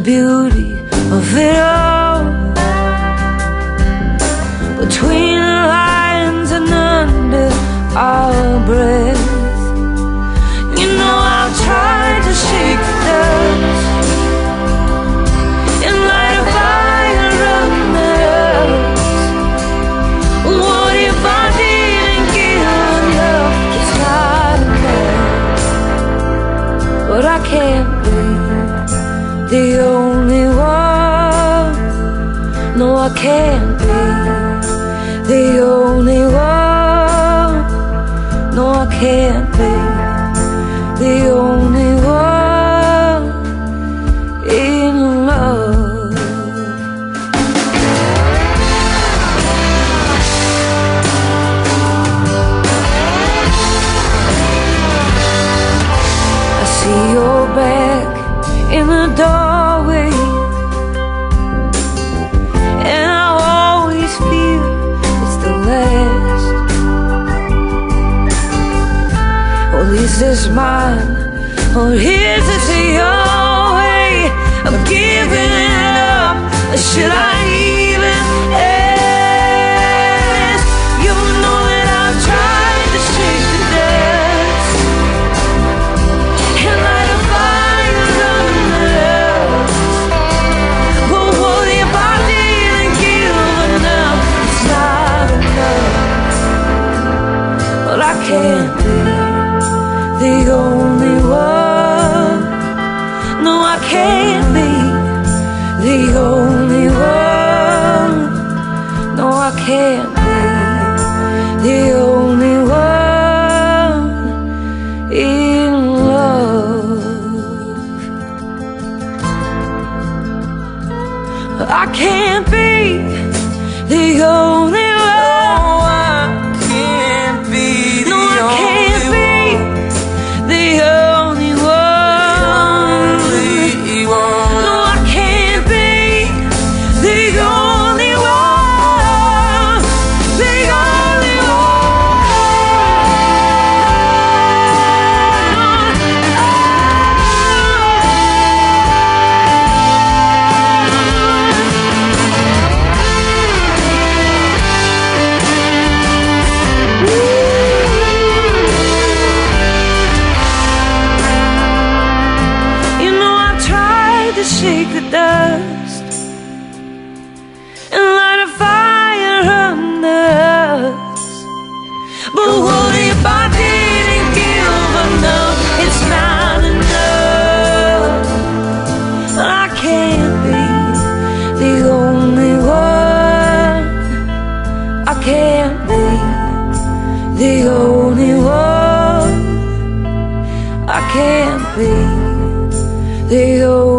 beauty of it all. Between the lines and under our breath, you know I've tried to shake the dust and light a fire under us. What if I didn't give enough? It's not enough, but I can't be the only one. No, I can't be the only one. No, I can't be the only one in love. I see your back in the doorway, and I always feel it's the last. Well, is this mine, or is this your way of giving it up? Or should I even ask? You know that I've tried to shake the dust and light a fire under us. But what if I didn't give enough? It's not enough, but I can't be the only one. No, I can't be the only one. No, I can't be the only one in love. I can't be the only one. Shake the dust and light a fire under us. But what if I didn't give enough? It's not enough. I can't be the only one. I can't be the only one. I can't be the only one.